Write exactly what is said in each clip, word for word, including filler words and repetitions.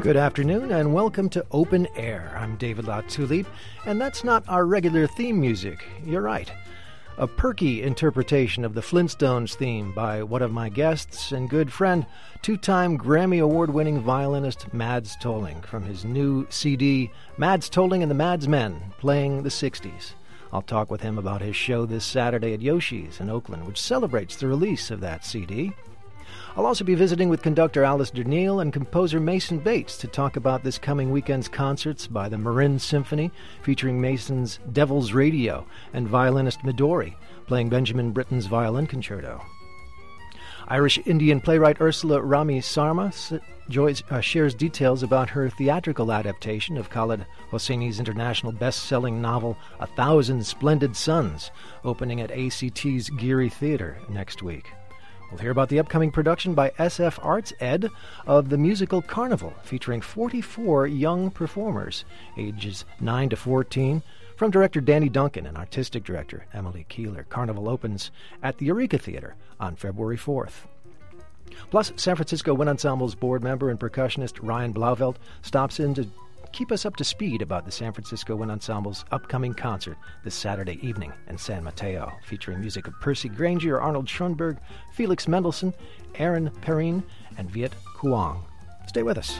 Good afternoon and welcome to Open Air. I'm David Latulip, and that's not our regular theme music. You're right. A perky interpretation of the Flintstones theme by one of my guests and good friend, two-time Grammy Award-winning violinist Mads Tolling from his new C D, Mads Tolling and the Mads Men, playing the sixties. I'll talk with him about his show this Saturday at Yoshi's in Oakland, which celebrates the release of that C D. I'll also be visiting with conductor Alistair Neil and composer Mason Bates to talk about this coming weekend's concerts by the Marin Symphony, featuring Mason's Devil's Radio, and violinist Midori, playing Benjamin Britten's Violin Concerto. Irish-Indian playwright Ursula Rami Sarma joys, uh, shares details about her theatrical adaptation of Khaled Hosseini's international best-selling novel A Thousand Splendid Suns, opening at A C T's Geary Theatre next week. We'll hear about the upcoming production by S F Arts Ed of the musical Carnival, featuring forty-four young performers, ages nine to fourteen, from director Danny Duncan and artistic director Emily Keeler. Carnival opens at the Eureka Theatre on February fourth. Plus, San Francisco Wind Ensemble's board member and percussionist Ryan Blauvelt stops in to keep us up to speed about the San Francisco Wind Ensemble's upcoming concert this Saturday evening in San Mateo, featuring music of Percy Granger, Arnold Schoenberg, Felix Mendelssohn, Aaron Perrine, and Viet Cuong. Stay with us.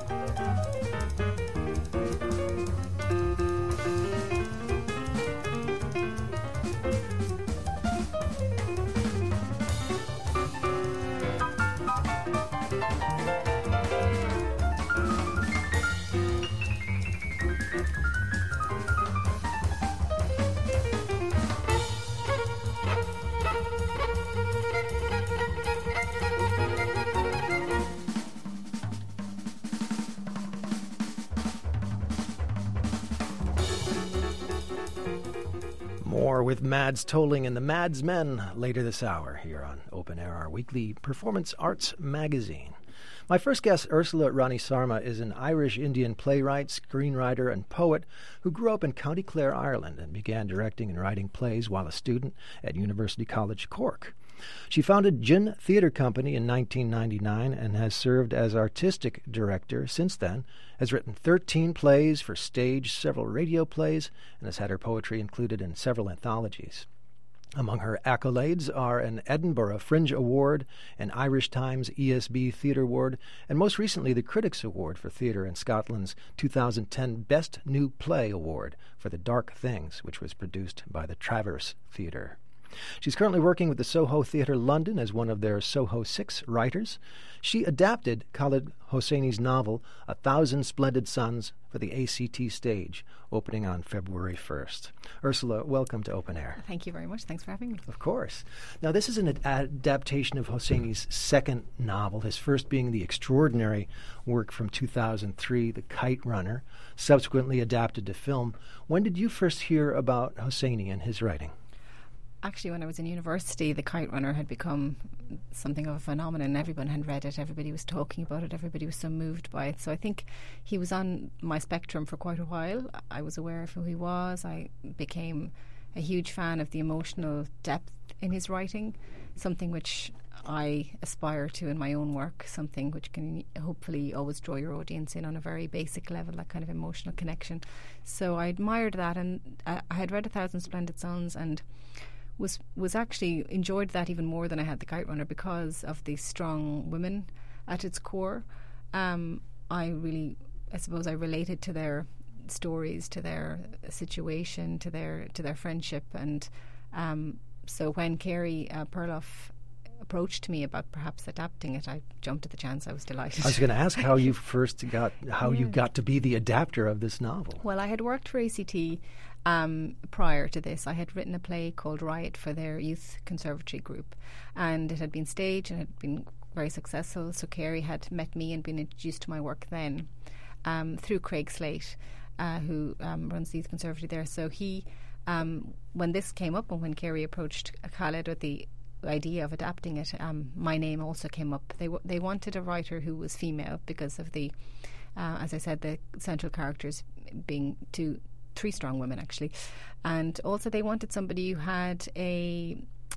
More with Mads Tolling and the Mads Men later this hour here on Open Air, our weekly performance arts magazine. My first guest, Ursula Rani Sarma, is an Irish-Indian playwright, screenwriter, and poet who grew up in County Clare, Ireland, and began directing and writing plays while a student at University College Cork. She founded Gin Theatre Company in nineteen ninety-nine and has served as artistic director since then, has written thirteen plays for stage, several radio plays, and has had her poetry included in several anthologies. Among her accolades are an Edinburgh Fringe Award, an Irish Times E S B Theatre Award, and most recently the Critics Award for Theatre in Scotland's two thousand ten Best New Play Award for The Dark Things, which was produced by the Traverse Theatre. She's currently working with the Soho Theatre London as one of their Soho Six writers. She adapted Khaled Hosseini's novel A Thousand Splendid Suns for the A C T stage, opening on February first. Ursula, welcome to Open Air. Thank you very much. Thanks for having me. Of course. Now, this is an ad- adaptation of Hosseini's second novel, his first being the extraordinary work from two thousand three, The Kite Runner, subsequently adapted to film. When did you first hear about Hosseini and his writing? Actually, when I was in university, The Kite Runner had become something of a phenomenon. Everyone had read it. Everybody was talking about it. Everybody was so moved by it. So I think he was on my spectrum for quite a while. I was aware of who he was. I became a huge fan of the emotional depth in his writing, something which I aspire to in my own work, something which can hopefully always draw your audience in on a very basic level, that kind of emotional connection. So I admired that, and I, I had read A Thousand Splendid Suns and was was actually enjoyed that even more than I had The Kite Runner because of the strong women at its core. Um, I really, I suppose I related to their stories, to their situation, to their to their friendship, and um, so when Carey uh, Perloff approached me about perhaps adapting it, I jumped at the chance. I was delighted. I was going to ask how you first got, how yeah. you got to be the adapter of this novel. Well, I had worked for A C T um, prior to this. I had written a play called Riot for their youth conservatory group, and it had been staged and had been very successful. So Carey had met me and been introduced to my work then um, through Craig Slate, uh, who um, runs the youth conservatory there. So he, um, when this came up and when Carey approached Khaled with the idea of adapting it, um, my name also came up. They w- they wanted a writer who was female because of the, uh, as I said, the central characters being two, three strong women actually, and also they wanted somebody who had a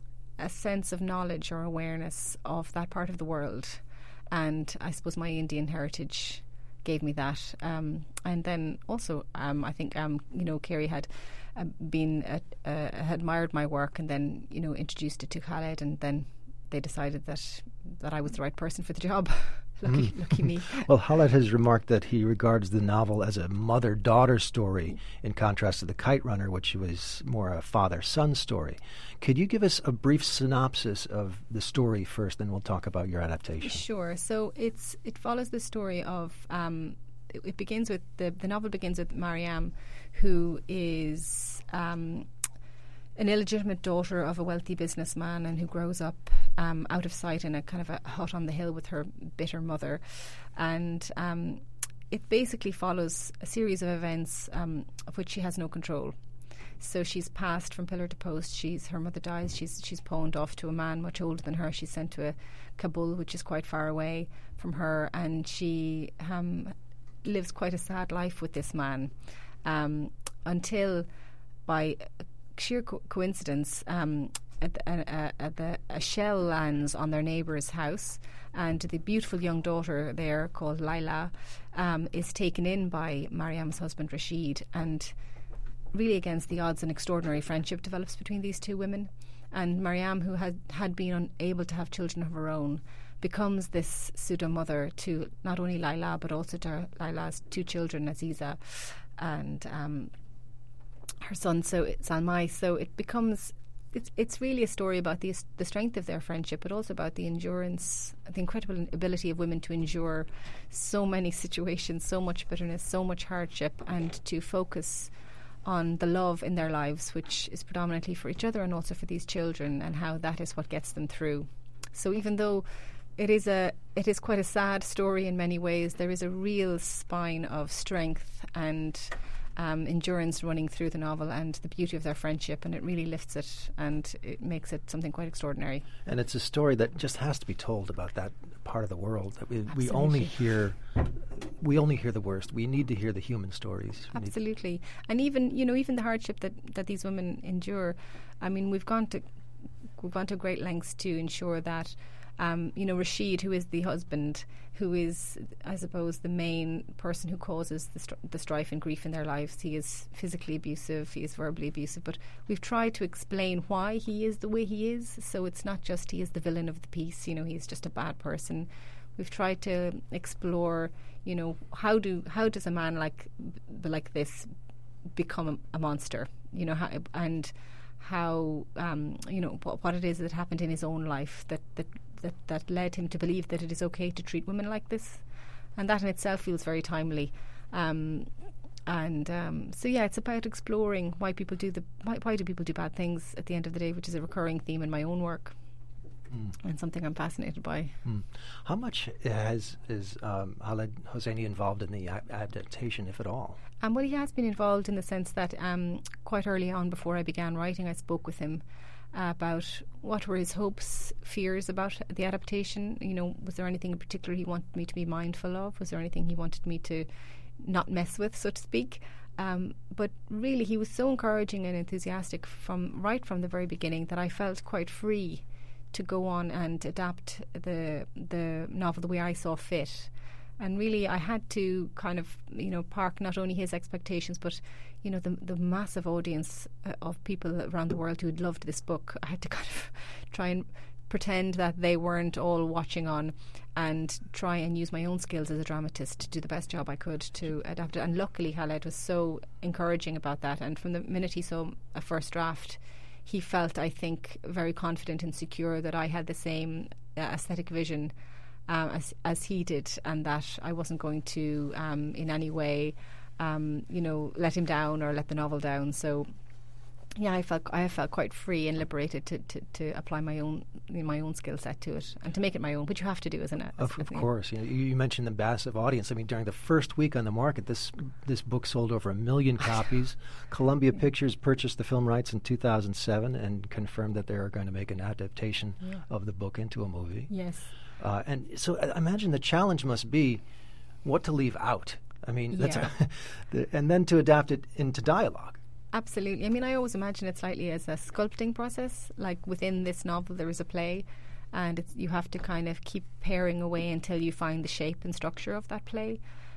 a sense of knowledge or awareness of that part of the world, and I suppose my Indian heritage gave me that. Um, and then also, um, I think um, you know, Kerry had uh, been uh, uh, had admired my work, and then you know introduced it to Khaled, and then they decided that that I was the right person for the job. Lucky, mm. lucky me. Well, Khaled has remarked that he regards the novel as a mother-daughter story, in contrast to The Kite Runner, which was more a father-son story. Could you give us a brief synopsis of the story first, then we'll talk about your adaptation? Sure. So it's it follows the story of. Um, it, it begins with the the novel begins with Mariam, who is. Um, an illegitimate daughter of a wealthy businessman, and who grows up um, out of sight in a kind of a hut on the hill with her bitter mother. And um, it basically follows a series of events um, of which she has no control. So she's passed from pillar to post. She's her mother dies. She's she's pawned off to a man much older than her. She's sent to a Kabul, which is quite far away from her, and she um, lives quite a sad life with this man um, until by sheer co- coincidence, um, at the, uh, at the, a shell lands on their neighbour's house, and the beautiful young daughter there, called Laila, um, is taken in by Mariam's husband Rashid, and really against the odds, an extraordinary friendship develops between these two women. And Mariam, who had, had been unable to have children of her own, becomes this pseudo-mother to not only Laila, but also to Laila's two children, Aziza and um, her son, so it's Salmai. So it becomes, it's it's really a story about the the strength of their friendship, but also about the endurance, the incredible ability of women to endure so many situations, so much bitterness, so much hardship, and to focus on the love in their lives, which is predominantly for each other and also for these children, and how that is what gets them through. So even though it is a it is quite a sad story in many ways, there is a real spine of strength and Um, endurance running through the novel, and the beauty of their friendship, and it really lifts it and it makes it something quite extraordinary. And it's a story that just has to be told about that part of the world. That we, we only hear, we only hear the worst. We need to hear the human stories. We Absolutely, and even you know even the hardship that, that these women endure. I mean, we've gone to we've gone to great lengths to ensure that. Um, you know, Rashid, who is the husband, who is, I suppose, the main person who causes the, str- the strife and grief in their lives. He is physically abusive, he is verbally abusive, but we've tried to explain why he is the way he is. So it's not just he is the villain of the piece, you know, he's just a bad person. We've tried to explore, you know, how do how does a man like like this become a, a monster, you know, how, and how, um, you know, what, what it is that happened in his own life that, that That, that led him to believe that it is okay to treat women like this, and that in itself feels very timely. Um, and um, so yeah, it's about exploring why people do the why, why do people do bad things at the end of the day, which is a recurring theme in my own work, mm. and something I'm fascinated by. Mm. How much has is um, Khaled Hosseini involved in the a- adaptation, if at all? Um, well, he has been involved in the sense that um, quite early on, before I began writing, I spoke with him Uh, about what were his hopes, fears about the adaptation. You know, was there anything in particular he wanted me to be mindful of? Was there anything he wanted me to not mess with, so to speak? Um, but really, he was so encouraging and enthusiastic from right from the very beginning that I felt quite free to go on and adapt the the novel the way I saw fit. And really, I had to kind of, you know, park not only his expectations, but, you know, the the massive audience uh, of people around the world who had loved this book. I had to kind of try and pretend that they weren't all watching on, and try and use my own skills as a dramatist to do the best job I could to adapt it. And luckily, Khaled was so encouraging about that. And from the minute he saw a first draft, he felt, I think, very confident and secure that I had the same uh, aesthetic vision Um, as as he did, and that I wasn't going to um, in any way, um, you know, let him down or let the novel down. So, yeah, I felt I felt quite free and liberated to, to, to apply my own my own skill set to it and to make it my own, which you have to do, isn't it? Of, of course. You know, you mentioned the massive audience. I mean, during the first week on the market, this this book sold over a million copies. Columbia yeah. Pictures purchased the film rights in two thousand seven and confirmed that they are going to make an adaptation yeah. of the book into a movie. Yes. Uh, and so I imagine the challenge must be what to leave out. I mean, yeah. that's a the, and then to adapt it into dialogue. Absolutely. I mean, I always imagine it slightly as a sculpting process. Like within this novel, there is a play, and it's, you have to kind of keep paring away until you find the shape and structure of that play.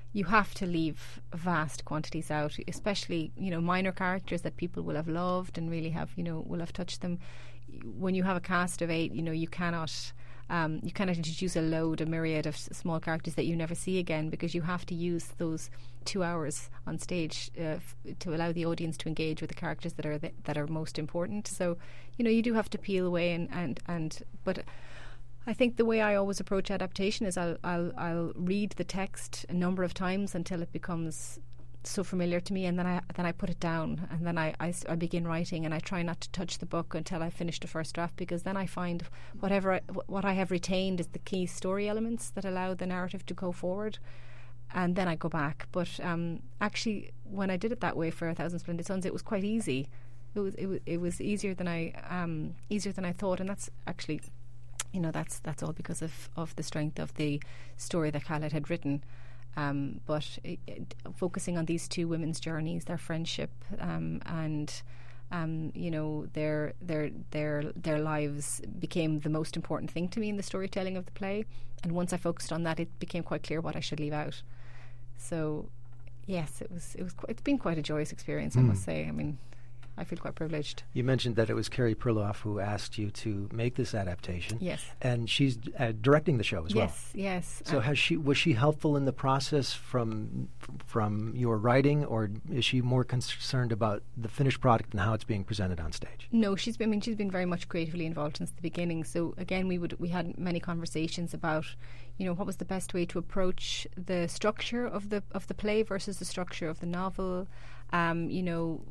you have to leave vast quantities out, especially, you know, minor characters that people will have loved and really have, you know, will have touched them. When you have a cast of eight, you know, you cannot um, you cannot introduce a load, a myriad of s- small characters that you never see again, because you have to use those two hours on stage uh, f- to allow the audience to engage with the characters that are the, that are most important. So, you know, you do have to peel away and and, and but. I think the way I always approach adaptation is I'll, I'll I'll read the text a number of times until it becomes so familiar to me, and then I then I put it down, and then I, I, I begin writing, and I try not to touch the book until I finish the first draft, because then I find whatever I, what I have retained is the key story elements that allow the narrative to go forward, and then I go back. But um, actually, when I did it that way for A Thousand Splendid Suns, it was quite easy. It was it was, it was easier than I um, easier than I thought, and that's actually, you know, that's that's all because of, of the strength of the story that Khaled had written. Um, but it, it, focusing on these two women's journeys, their friendship, um, and um, you know, their their their their lives became the most important thing to me in the storytelling of the play. And once I focused on that, it became quite clear what I should leave out. So, yes, it was it was quite, it's been quite a joyous experience, mm. I must say. I mean, I feel quite privileged. You mentioned that it was Carey Perloff who asked you to make this adaptation. Yes. And she's uh, directing the show as yes, well. Yes, yes. So uh, has she was she helpful in the process from from your writing, or is she more concerned about the finished product and how it's being presented on stage? No, she's been, I mean, she's been very much creatively involved since the beginning. So again, we would we had many conversations about, you know, what was the best way to approach the structure of the of the play versus the structure of the novel. Um, you know,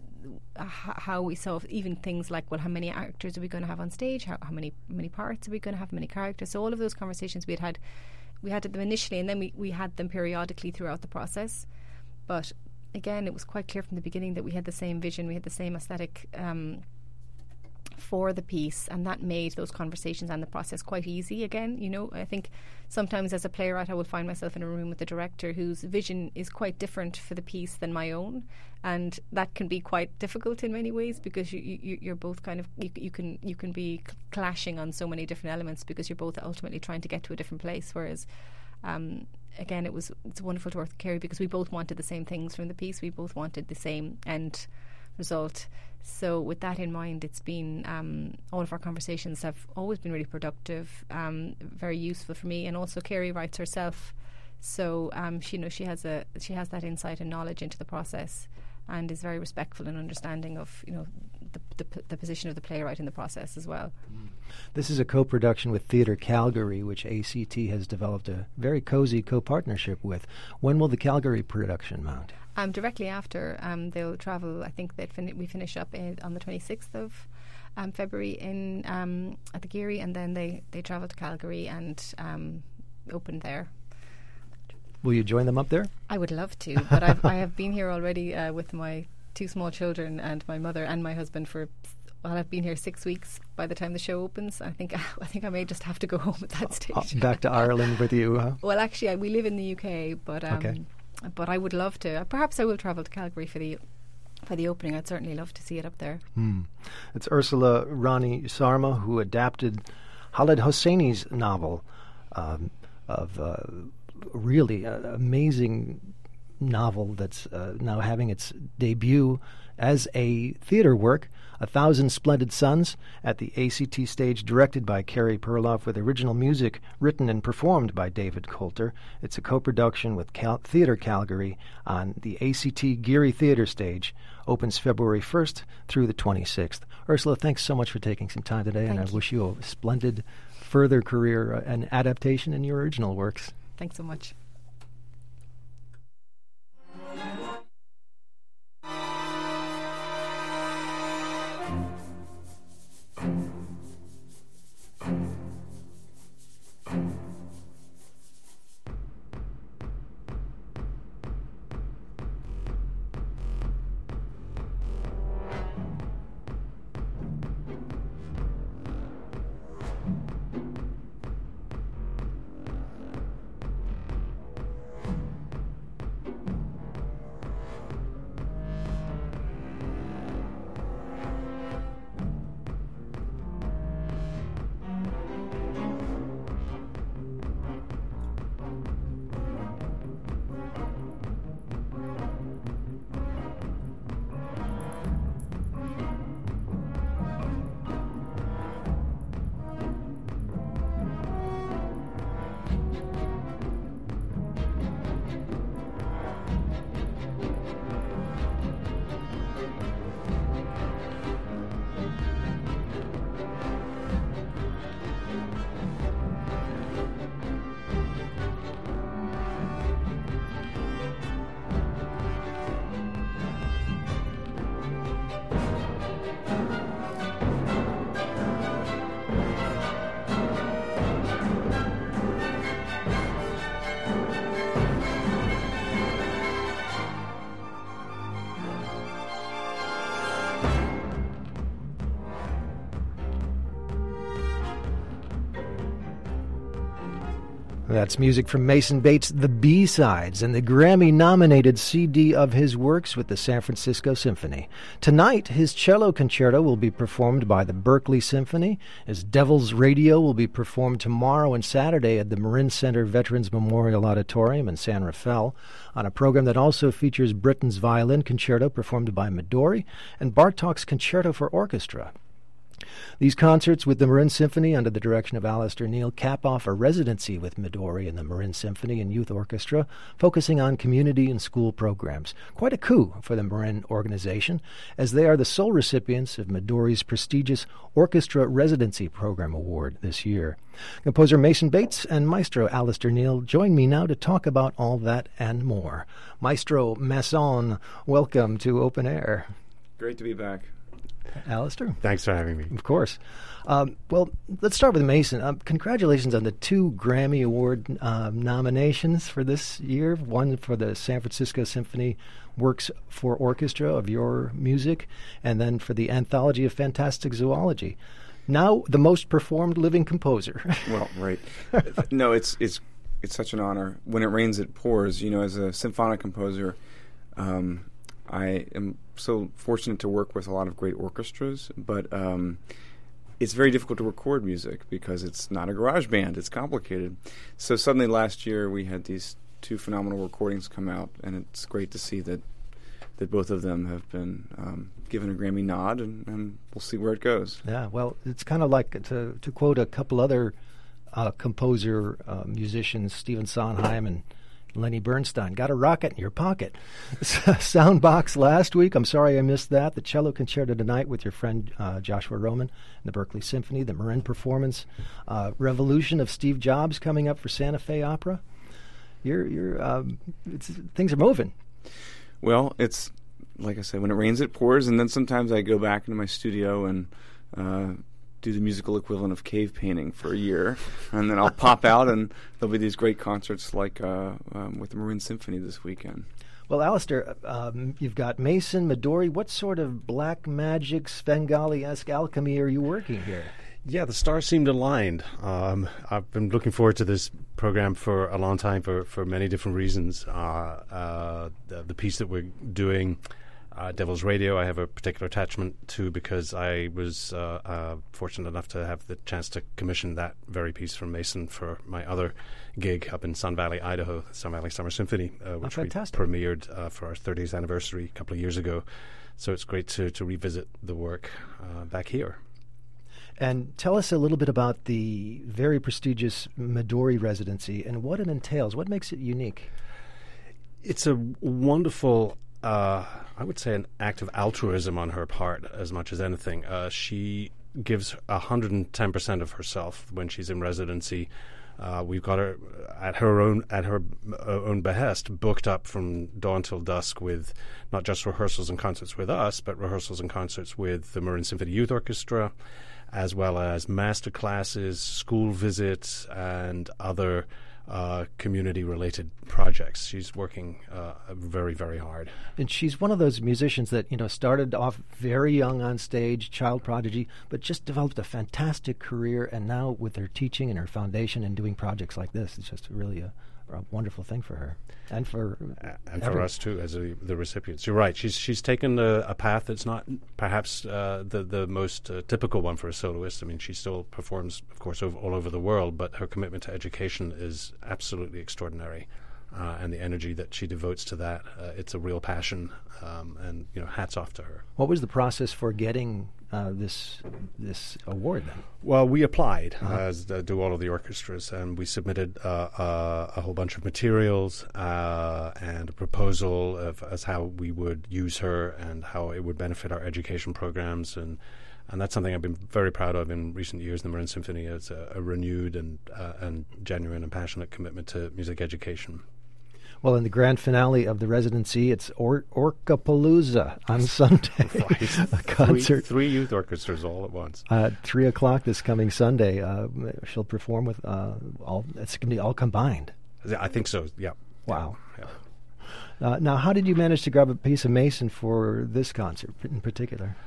how we saw even things like, well, how many actors are we going to have on stage? How, how many many parts are we going to have? How many characters? So all of those conversations we had had, we had them initially, and then we, we had them periodically throughout the process. But again, it was quite clear from the beginning that we had the same vision, we had the same aesthetic um, for the piece, and that made those conversations and the process quite easy again. You know, I think sometimes as a playwright I will find myself in a room with the director whose vision is quite different for the piece than my own, and that can be quite difficult in many ways, because you, you, you're both kind of you, you can you can be cl- clashing on so many different elements, because you're both ultimately trying to get to a different place. Whereas um, again, it was it's wonderful to work with Carey, because we both wanted the same things from the piece, we both wanted the same end result. So with that in mind, it's been um, all of our conversations have always been really productive, um, very useful for me. And also Carey writes herself, so um, she you know she has a she has that insight and knowledge into the process, and is very respectful and understanding of, you know, the, the, the position of the playwright in the process as well. Mm. This is a co-production with Theatre Calgary, which A C T has developed a very cozy co-partnership with. When will the Calgary production mount? Um, directly after, um, they'll travel. I think that fin- we finish up in, on the twenty-sixth of um, February in um, at the Geary, and then they, they travel to Calgary and um, open there. Will you join them up there? I would love to, but I've, I have been here already uh, with my two small children and my mother and my husband for. Well, I've been here six weeks by the time the show opens. I think I think I may just have to go home at that stage. Uh, back to Ireland with you, huh? Well, actually, I, we live in the U K, but um, okay. But I would love to. Perhaps I will travel to Calgary for the for the opening. I'd certainly love to see it up there. Hmm. It's Ursula Rani Sarma who adapted Khaled Hosseini's novel um, of uh, really uh, amazing novel that's uh, now having its debut as a theatre work, A Thousand Splendid Suns, at the A C T stage, directed by Carey Perloff, with original music written and performed by David Coulter. It's a co-production with Cal- Theatre Calgary on the A C T Geary Theatre stage. Opens February first through the twenty-sixth. Ursula, thanks so much for taking some time today, Thank and I you. wish you a splendid further career uh, and adaptation in your original works. Thanks so much. That's music from Mason Bates' The B-Sides and the Grammy-nominated C D of his works with the San Francisco Symphony. Tonight, his cello concerto will be performed by the Berkeley Symphony. His Devil's Radio will be performed tomorrow and Saturday at the Marin Center Veterans Memorial Auditorium in San Rafael, on a program that also features Britten's Violin Concerto performed by Midori and Bartok's Concerto for Orchestra. These concerts with the Marin Symphony under the direction of Alistair Neil cap off a residency with Midori and the Marin Symphony and Youth Orchestra, focusing on community and school programs. Quite a coup for the Marin organization, as they are the sole recipients of Midori's prestigious Orchestra Residency Program Award this year. Composer Mason Bates and Maestro Alistair Neil join me now to talk about all that and more. Maestro Masson, welcome to Open Air. Great to be back. Alistair? Thanks for having me. Of course. Um, well, let's start with Mason. Um, congratulations on the two Grammy Award uh, nominations for this year. One for the San Francisco Symphony Works for Orchestra of your music, and then for the Anthology of Fantastic Zoology. Now, the most performed living composer. Well, right. No, it's it's it's such an honor. When it rains, it pours. You know, as a symphonic composer, um, I am so fortunate to work with a lot of great orchestras, but um, it's very difficult to record music because it's not a garage band. It's complicated. So suddenly last year we had these two phenomenal recordings come out, and it's great to see that that both of them have been um, given a Grammy nod, and, and we'll see where it goes. Yeah, well, it's kind of like, to to quote a couple other uh, composer uh, musicians, Stephen Sondheim and Lenny Bernstein, got a rocket in your pocket. Soundbox last week. I'm sorry I missed that. The cello concerto tonight with your friend uh, Joshua Roman and the Berkeley Symphony. The Marin performance. Uh, Revolution of Steve Jobs coming up for Santa Fe Opera. You're, you're, um, it's, things are moving. Well, it's, like I said, when it rains, it pours. And then sometimes I go back into my studio and uh, do the musical equivalent of cave painting for a year, and then I'll pop out and there'll be these great concerts like uh, um, with the Marin Symphony this weekend. Well, Alistair, um, you've got Mason, Midori. What sort of black magic, Svengali-esque alchemy are you working here? Yeah, the stars seemed aligned. Um, I've been looking forward to this program for a long time for, for many different reasons. Uh, uh, the, the piece that we're doing, Uh, Devil's Radio, I have a particular attachment to because I was uh, uh, fortunate enough to have the chance to commission that very piece from Mason for my other gig up in Sun Valley, Idaho, Sun Valley Summer Symphony, uh, which oh, we premiered uh, for our thirtieth anniversary a couple of years ago. So it's great to, to revisit the work uh, back here. And tell us a little bit about the very prestigious Midori residency and what it entails. What makes it unique? It's a wonderful... Uh, I would say an act of altruism on her part as much as anything. Uh, she gives one hundred ten percent of herself when she's in residency. Uh, we've got her at her own at her own behest, booked up from dawn till dusk with not just rehearsals and concerts with us, but rehearsals and concerts with the Marin Symphony Youth Orchestra, as well as master classes, school visits, and other Uh, community-related projects. She's working uh, very, very hard. And she's one of those musicians that, you know, started off very young on stage, child prodigy, but just developed a fantastic career, and now with her teaching and her foundation and doing projects like this, it's just really a, a wonderful thing for her. And for uh, and for us, too, as a, the recipients. You're right. She's she's taken a, a path that's not perhaps uh, the, the most uh, typical one for a soloist. I mean, she still performs, of course, over, all over the world, but her commitment to education is absolutely extraordinary. Uh, and the energy that she devotes to that, uh, it's a real passion, um, and, you know, hats off to her. What was the process for getting uh, this this award, then? Well, we applied, uh-huh. as uh, do all of the orchestras, and we submitted uh, uh, a whole bunch of materials uh, and a proposal of as how we would use her and how it would benefit our education programs, and and that's something I've been very proud of in recent years. The Marin Symphony is a, a renewed and uh, and genuine and passionate commitment to music education. Well, in the grand finale of the residency, it's or- Orcapalooza on Sunday. A concert. Three, three youth orchestras all at once. Uh, three o'clock this coming Sunday. Uh, she'll perform with uh, all. It's going to be all combined. I think so. Yeah. Wow. Yeah. Uh, now, how did you manage to grab a piece of Mason for this concert in particular?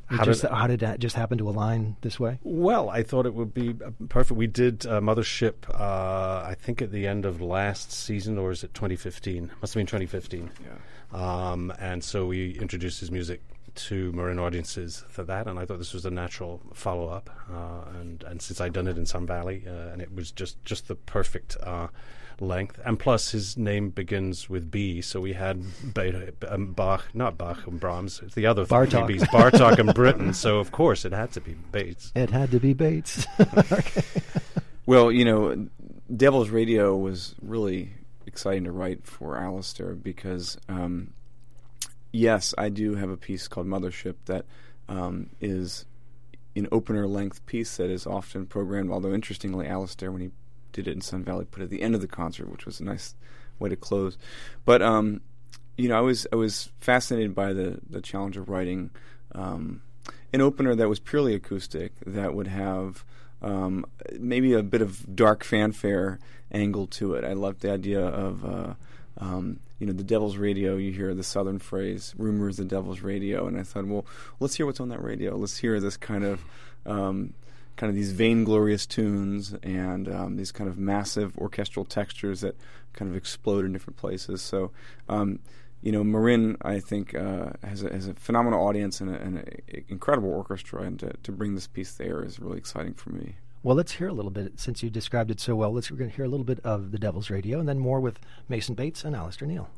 How, just, did, how did that just happen to align this way? Well, I thought it would be perfect. We did uh, Mothership, uh, I think, at the end of last season, or is it twenty fifteen? Must have been twenty fifteen. Yeah. Um, and so we introduced his music to Marin audiences for that, and I thought this was a natural follow-up. Uh, and, and since I'd done it in Sun Valley, uh, and it was just, just the perfect uh, length. And plus, his name begins with B, so we had Be- um, Bach, not Bach and Brahms, it's the other Bartok. three Bs, Bartok and Britten, so of course it had to be Bates. It had to be Bates. Okay. Well, you know, Devil's Radio was really exciting to write for Alistair because, um, yes, I do have a piece called Mothership that um, is an opener-length piece that is often programmed, although interestingly, Alistair, when he did it in Sun Valley, put it at the end of the concert, which was a nice way to close. But, um, you know, I was I was fascinated by the, the challenge of writing um, an opener that was purely acoustic, that would have um, maybe a bit of dark fanfare angle to it. I loved the idea of, uh, um, you know, the Devil's Radio. You hear the Southern phrase, rumors the Devil's Radio, and I thought, well, let's hear what's on that radio. Let's hear this kind of... Um, kind of these vainglorious tunes and um, these kind of massive orchestral textures that kind of explode in different places. So, um, you know, Marin, I think, uh, has, a, has a phenomenal audience and an incredible orchestra, and to, to bring this piece there is really exciting for me. Well, let's hear a little bit, since you described it so well. Let's, we're going to hear a little bit of The Devil's Radio, and then more with Mason Bates and Alistair Neal.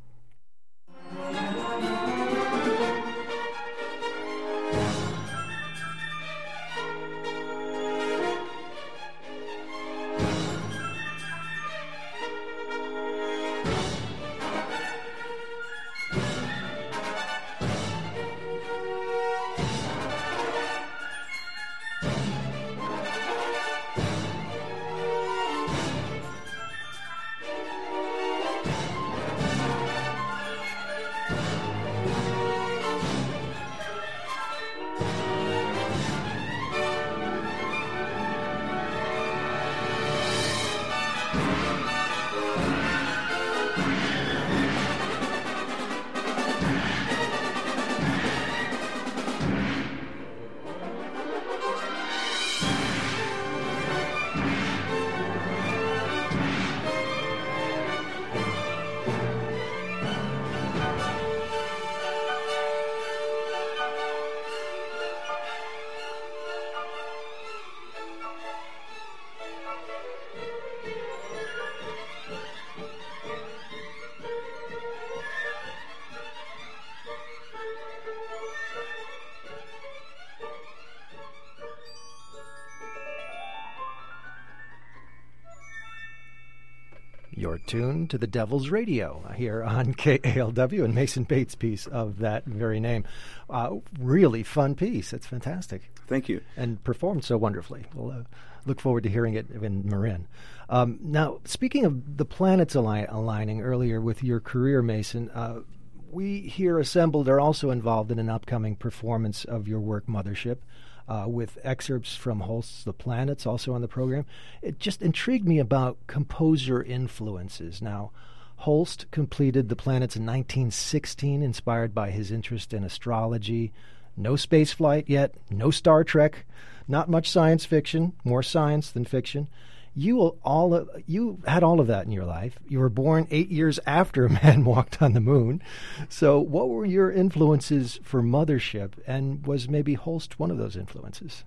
You're tuned to the Devil's Radio here on K A L W, and Mason Bates' piece of that very name. Uh, really fun piece. It's fantastic. Thank you. And performed so wonderfully. We'll uh, look forward to hearing it in Marin. Um, now, speaking of the planets ali- aligning earlier with your career, Mason, uh, we here assembled are also involved in an upcoming performance of your work, Mothership. Uh, with excerpts from Holst's The Planets also on the program. It just intrigued me about composer influences. Now, Holst completed The Planets in nineteen sixteen, inspired by his interest in astrology. No space flight yet, no Star Trek, not much science fiction, more science than fiction. You all you had all of that in your life. You were born eight years after a man walked on the moon. So what were your influences for Mothership, and was maybe Holst one of those influences?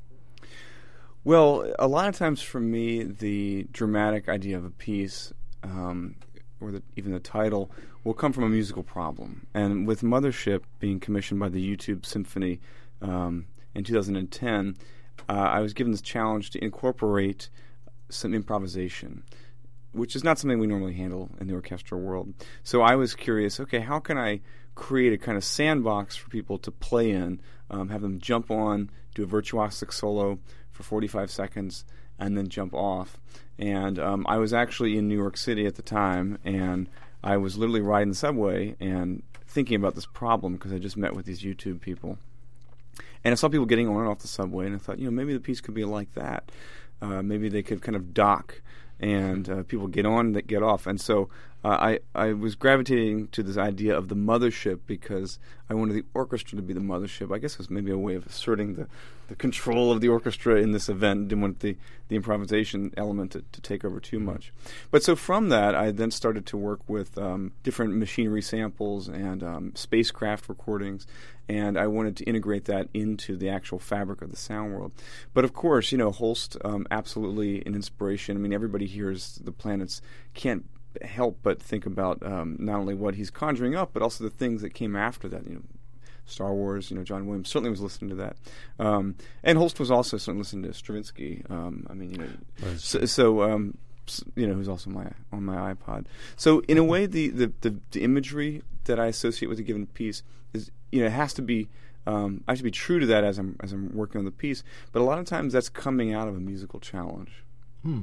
Well, a lot of times for me, the dramatic idea of a piece, um, or the, even the title, will come from a musical problem. And with Mothership being commissioned by the YouTube Symphony um, in two thousand ten, uh, I was given this challenge to incorporate some improvisation, which is not something we normally handle in the orchestral world. So I was curious, okay, how can I create a kind of sandbox for people to play in, um, have them jump on, do a virtuosic solo for forty-five seconds, and then jump off. And um, I was actually in New York City at the time, and I was literally riding the subway and thinking about this problem because I just met with these YouTube people. And I saw people getting on and off the subway, and I thought, you know, maybe the piece could be like that. Uh, maybe they could kind of dock and uh, people get on that get off. And so uh, I I was gravitating to this idea of the mothership because I wanted the orchestra to be the mothership. I guess it was maybe a way of asserting the, the control of the orchestra in this event. Didn't want the, the improvisation element to, to take over too much. But so from that, I then started to work with um, different machinery samples and um, spacecraft recordings, and I wanted to integrate that into the actual fabric of the sound world. But of course, you know, Holst, um, absolutely an inspiration. I mean, everybody hears the planets can't help but think about um, not only what he's conjuring up, but also the things that came after that. You know, Star Wars. You know, John Williams certainly was listening to that, um, and Holst was also certainly listening to Stravinsky. Um, I mean, you know, so. so um, you know, who's also my on my iPod. So in a way, the, the, the, the imagery that I associate with a given piece is, you know, it has to be um, I have to be true to that as I'm as I'm working on the piece. But a lot of times that's coming out of a musical challenge. Hmm.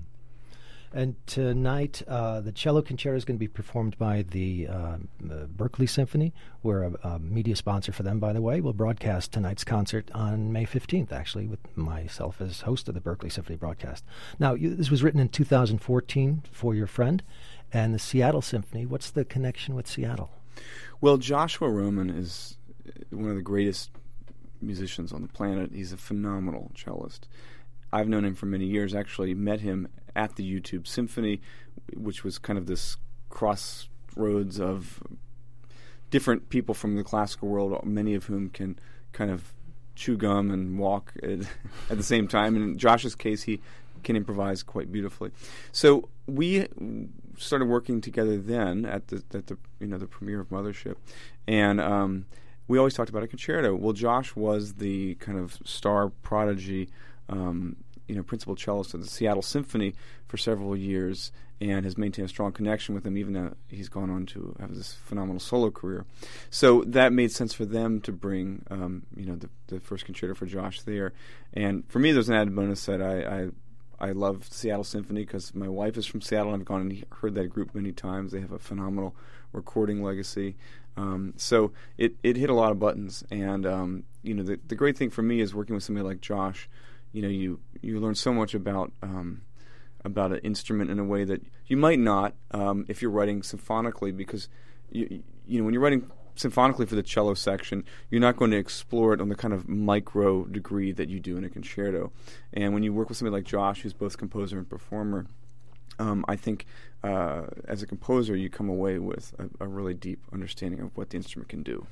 And tonight, uh, the cello concerto is going to be performed by the, uh, the Berkeley Symphony. We're a, a media sponsor for them, by the way. We'll broadcast tonight's concert on May fifteenth, actually, with myself as host of the Berkeley Symphony broadcast. Now, you, this was written in two thousand fourteen for your friend, and the Seattle Symphony. What's the connection with Seattle? Well, Joshua Roman is one of the greatest musicians on the planet. He's a phenomenal cellist. I've known him for many years, actually met him at the YouTube Symphony, which was kind of this crossroads of different people from the classical world, many of whom can kind of chew gum and walk at, at the same time. And in Josh's case, he can improvise quite beautifully. So we started working together then at the, at the you know the premiere of Mothership, and um, we always talked about a concerto. Well, Josh was the kind of star prodigy, um, you know, principal cellist of the Seattle Symphony for several years, and has maintained a strong connection with them, even though he's gone on to have this phenomenal solo career. So that made sense for them to bring, um, you know, the, the first concerto for Josh there. And for me, there's an added bonus that I, I I love Seattle Symphony because my wife is from Seattle, and I've gone and heard that group many times. They have a phenomenal recording legacy. Um, so it, it hit a lot of buttons. And, um, you know, the, the great thing for me is working with somebody like Josh. You know, you, you learn so much about um, about an instrument in a way that you might not um, if you're writing symphonically, because, you, you know, when you're writing symphonically for the cello section, you're not going to explore it on the kind of micro degree that you do in a concerto. And when you work with somebody like Josh, who's both composer and performer, um, I think uh, as a composer, you come away with a, a really deep understanding of what the instrument can do.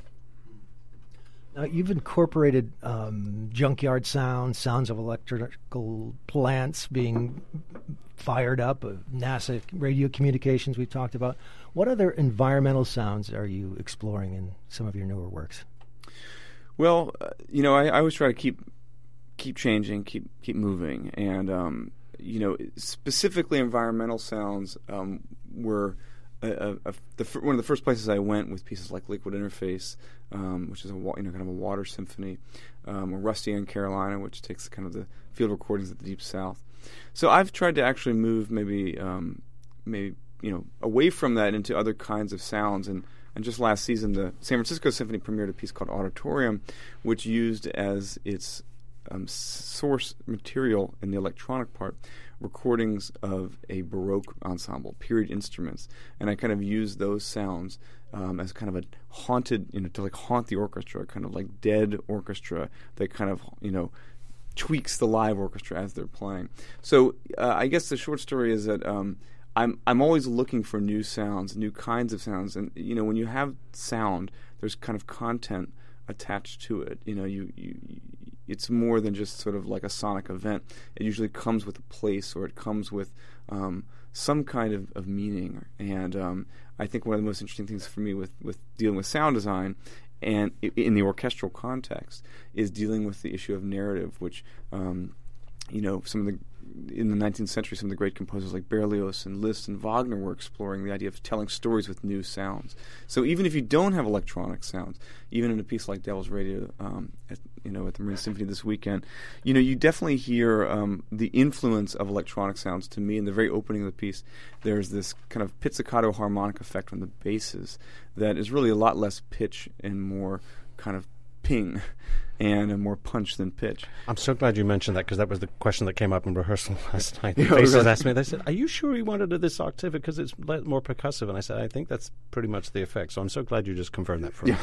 Now, you've incorporated um, junkyard sounds, sounds of electrical plants being fired up, uh, NASA radio communications we've talked about. What other environmental sounds are you exploring in some of your newer works? Well, uh, you know, I, I always try to keep keep changing, keep keep moving, and um, you know, specifically environmental sounds um, were a, a, a, the, one of the first places I went with pieces like Liquid Interface, um, which is a wa- you know kind of a water symphony, um, or Rusty in Carolina, which takes kind of the field recordings of the Deep South. So I've tried to actually move maybe um, maybe you know away from that into other kinds of sounds. And, and just last season, the San Francisco Symphony premiered a piece called Auditorium, which used as its um, source material in the electronic part recordings of a Baroque ensemble, period instruments, and I kind of used those sounds um, as kind of a haunted, you know, to like haunt the orchestra, kind of like dead orchestra that kind of, you know, tweaks the live orchestra as they're playing. So uh, I guess the short story is that um, I'm I'm always looking for new sounds, new kinds of sounds, and you know, when you have sound, there's kind of content attached to it. You know, you, you it's more than just sort of like a sonic event. It usually comes with a place, or it comes with um, some kind of, of meaning. And um, I think one of the most interesting things for me with, with dealing with sound design, and in the orchestral context, is dealing with the issue of narrative, which um, you know, some of the in the nineteenth century, some of the great composers like Berlioz and Liszt and Wagner were exploring the idea of telling stories with new sounds. So even if you don't have electronic sounds, even in a piece like Devil's Radio, um, at, you know, at the Marine Symphony this weekend, you know, you definitely hear um, the influence of electronic sounds. To me, in the very opening of the piece, there's this kind of pizzicato harmonic effect on the basses that is really a lot less pitch and more kind of ping. and uh, more punch than pitch. I'm so glad you mentioned that, because that was the question that came up in rehearsal last night. The Yeah, bassist really? asked me, they said, are you sure you wanted it this octave because it's le- more percussive? And I said, I think that's pretty much the effect. So I'm so glad you just confirmed that for me.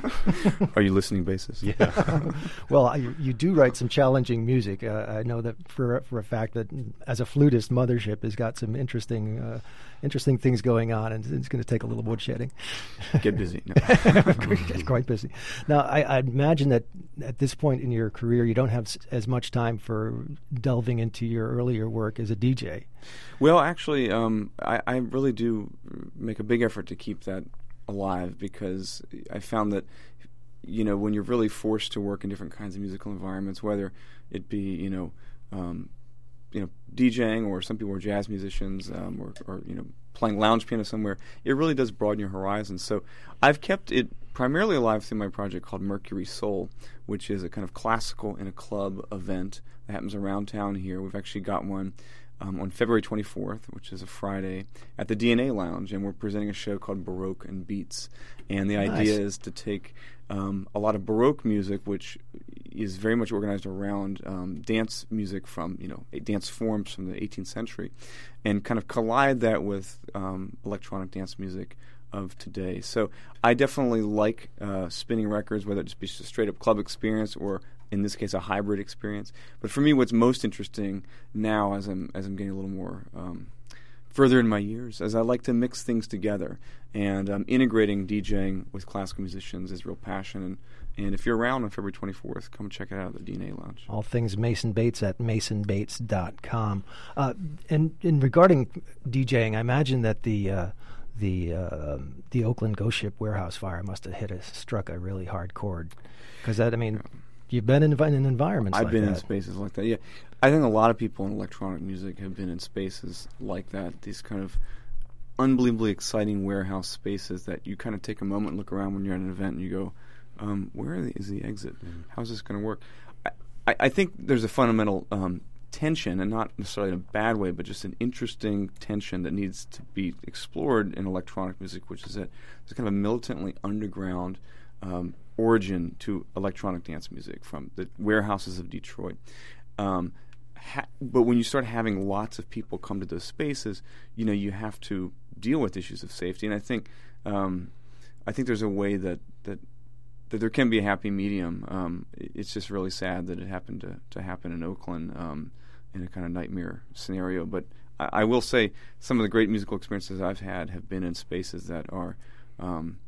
Are you listening, bassist? Yeah. Well, I, you do write some challenging music. Uh, I know that for for a fact that as a flutist, Mothership has got some interesting uh, interesting things going on, and it's going to take a little woodshedding. Get busy. No. It's quite busy. Now, I, I imagine that at this point in your career, you don't have s- as much time for delving into your earlier work as a D J. Well, actually, um, I, I really do make a big effort to keep that alive, because I found that, you know, when you're really forced to work in different kinds of musical environments, whether it be, you know, um, you know, DJing, or some people are jazz musicians, um, or, or, you know, playing lounge piano somewhere, it really does broaden your horizons. So I've kept it primarily alive through my project called Mercury Soul, which is a kind of classical in a club event that happens around town here. We've actually got one um, on February twenty-fourth, which is a Friday, at the D N A Lounge, and we're presenting a show called Baroque and Beats. And the Nice. idea is to take um, a lot of Baroque music, which is very much organized around um, dance music from, you know, dance forms from the eighteenth century, and kind of collide that with um, electronic dance music of today. So I definitely like uh, spinning records, whether it just be just a straight-up club experience or, in this case, a hybrid experience. But for me, what's most interesting now, as I'm as I'm getting a little more um, further in my years, is I like to mix things together, and um, integrating DJing with classical musicians is real passion. And, and if you're around on February twenty-fourth, come check it out at the D N A Lounge. All things Mason Bates at mason bates dot com. Uh, and, and regarding DJing, I imagine that the uh, the uh, the Oakland Ghost Ship warehouse fire must have hit a struck a really hard chord, because that I mean, you've been in, in environments. I've like been that. in spaces like that. Yeah, I think a lot of people in electronic music have been in spaces like that. These kind of unbelievably exciting warehouse spaces that you kind of take a moment and look around when you're at an event and you go, um, "Where are the, is the exit? Mm-hmm. How's this going to work?" I, I, I think there's a fundamental um, tension, and not necessarily in a bad way, but just an interesting tension that needs to be explored in electronic music, which is that there's kind of a militantly underground um, origin to electronic dance music from the warehouses of Detroit. Um, ha- but when you start having lots of people come to those spaces, you know, you have to deal with issues of safety. And I think um, I think there's a way that, that that there can be a happy medium. Um, it's just really sad that it happened to, to happen in Oakland um, in a kind of nightmare scenario. But I, I will say some of the great musical experiences I've had have been in spaces that are, um,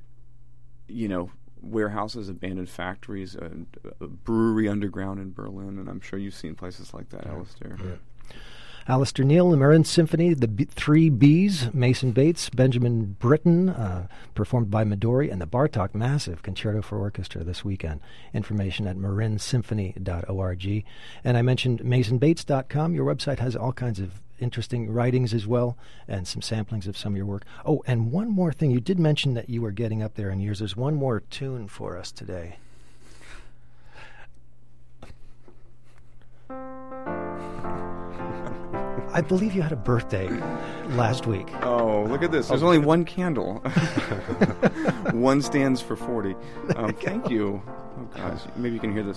you know, warehouses, abandoned factories, a, a brewery underground in Berlin, and I'm sure you've seen places like that, Alistair. Yeah. Alistair Neil, the Marin Symphony, the B- Three Bs, Mason Bates, Benjamin Britten, uh, performed by Midori, and the Bartok Massive Concerto for Orchestra this weekend. Information at marin symphony dot org. And I mentioned mason bates dot com. Your website has all kinds of interesting writings as well, and some samplings of some of your work. Oh, and one more thing. You did mention that you were getting up there in years. There's one more tune for us today. I believe you had a birthday last week. Oh, look at this. There's only one candle. One stands for forty. Um, thank you. Oh, gosh. Maybe you can hear this.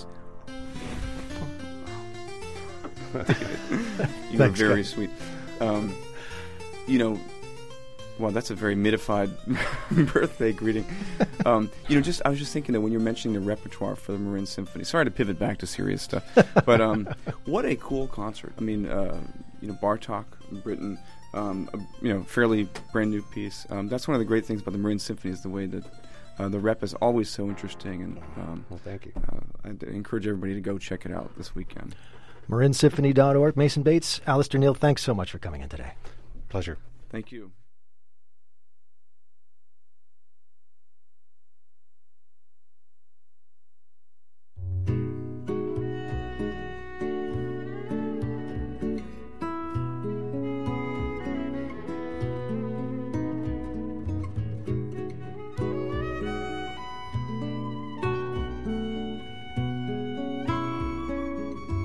You were Thanks, very guys. sweet. Um, you know, well, that's a very mitified birthday greeting. Um, you know, just I was just thinking that when you're mentioning the repertoire for the Marin Symphony, sorry to pivot back to serious stuff, but um, what a cool concert. I mean, uh, you know, Bartok, Britten, um, a, you know, fairly brand new piece. Um, that's one of the great things about the Marin Symphony is the way that uh, the rep is always so interesting. And um, Well, thank you. uh, I'd encourage everybody to go check it out this weekend. marin symphony dot org. Mason Bates, Alistair Neil, thanks so much for coming in today. Pleasure. Thank you.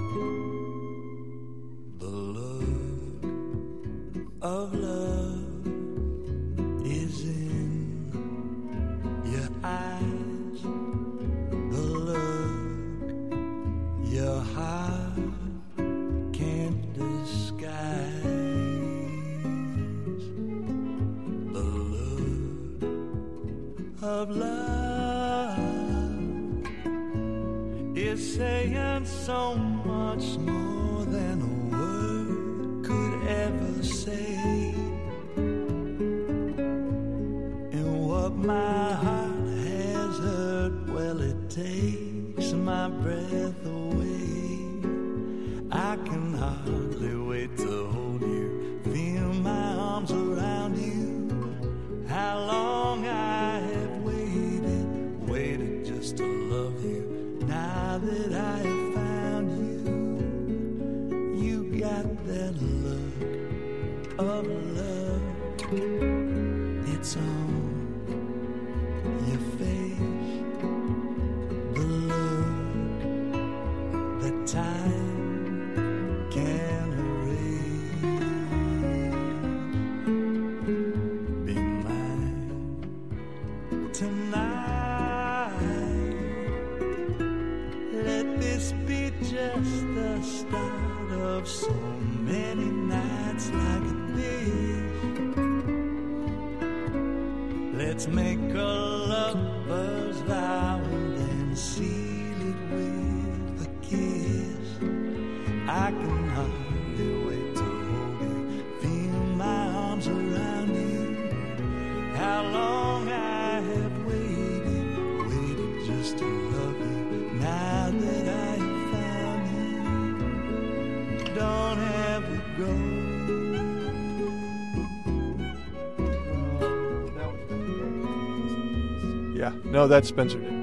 The look of love of love is saying so much more than a word could ever say. And what my heart has heard, well, it takes my breath away. I can hardly wait to hold you, feel my arms around you. How long I have waited, waited just to love you. Now that I have found you, you got that look of love. It's on your face, the look that time can erase. Be mine tonight. Let this be just the start of so many nights like this. Let's make a lover's vow and then seal it with a kiss. I can hardly wait to hold you, feel my arms around you. How long I have waited, waited just to love you. Now that I have found you, don't ever go. Yeah, no, that's Spencer did.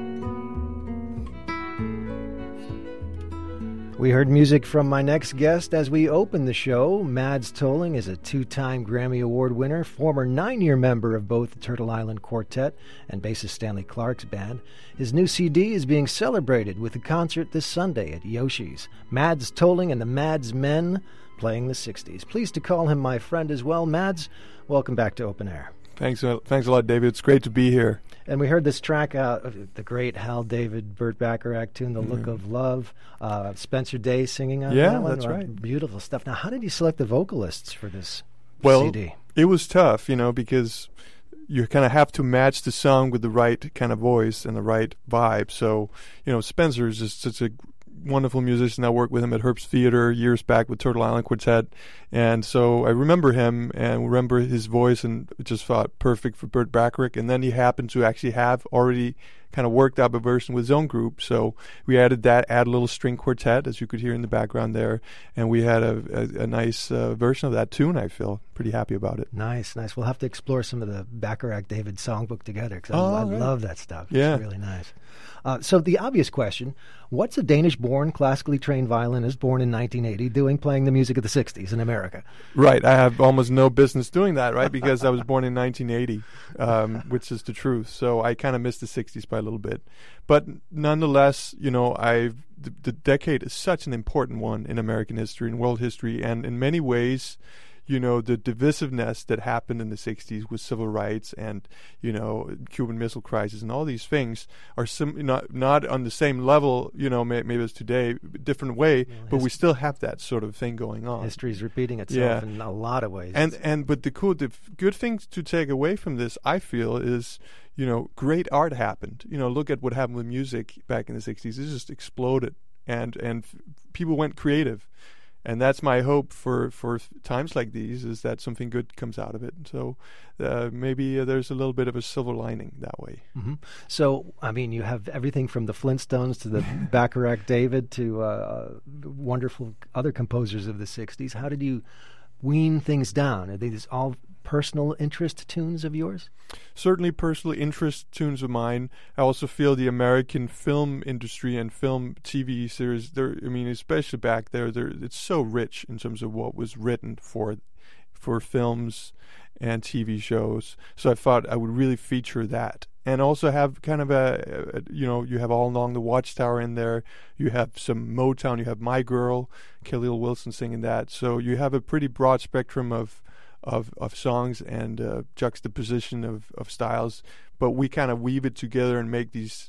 We heard music from my next guest as we open the show. Mads Tolling is a two-time Grammy Award winner, former nine-year member of both the Turtle Island Quartet and bassist Stanley Clark's band. His new C D is being celebrated with a concert this Sunday at Yoshi's. Mads Tolling and the Mads Men playing the sixties. Pleased to call him my friend as well. Mads, welcome back to Open Air. Thanks, uh, thanks a lot, David. It's great to be here. And we heard this track out of the great Hal David, Burt Bacharach tune, The Look Mm-hmm. of Love. Uh, Spencer Day singing on Yeah, that one. that's Wow, right. Beautiful stuff. Now, how did you select the vocalists for this Well, C D? it was tough, you know, because you kind of have to match the song with the right kind of voice and the right vibe. So, you know, Spencer is just such a wonderful musician. I worked with him at Herbst Theater years back with Turtle Island Quartet. And so I remember him and remember his voice and just thought perfect for Burt Bacharach. And then he happened to actually have already kind of worked up a version with his own group. So we added that, add a little string quartet, as you could hear in the background there. And we had a, a, a nice uh, version of that tune. I feel pretty happy about it. Nice, nice. We'll have to explore some of the Bacharach David songbook together because Oh, I, I right. love that stuff. Yeah. It's really nice. Uh, so the obvious question, what's a Danish-born, classically trained violinist born in nineteen eighty doing playing the music of the sixties in America? Right. I have almost no business doing that, right? Because I was born in nineteen eighty, um, which is the truth. So I kind of missed the sixties by a little bit. But nonetheless, you know, I the, the decade is such an important one in American history and world history. And in many ways, you know, the divisiveness that happened in the sixties with civil rights and, you know, Cuban Missile Crisis and all these things are sim- not not on the same level, you know, may- maybe as today, different way, Well, but we his- still have that sort of thing going on. History's repeating itself Yeah. in a lot of ways. And and but the cool, the f- good thing to take away from this, I feel, is, you know, great art happened. You know, look at what happened with music back in the sixties. It just exploded, and and f- people went creative. And that's my hope for, for f- times like these, is that something good comes out of it. So uh, maybe uh, there's a little bit of a silver lining that way. hmm So, I mean, you have everything from the Flintstones to the Bacharach David to uh, wonderful other composers of the sixties. How did you wean things down? Are these all personal interest tunes of yours? Certainly personal interest tunes of mine. I also feel the American film industry and film T V series, they're, I mean, especially back there, they're, it's so rich in terms of what was written for for films and T V shows. So I thought I would really feature that. And also have kind of a, a, you know, you have All Along the Watchtower in there. You have some Motown. You have My Girl, Khalil Wilson singing that. So you have a pretty broad spectrum of of of songs and uh, juxtaposition of, of styles, but we kind of weave it together and make these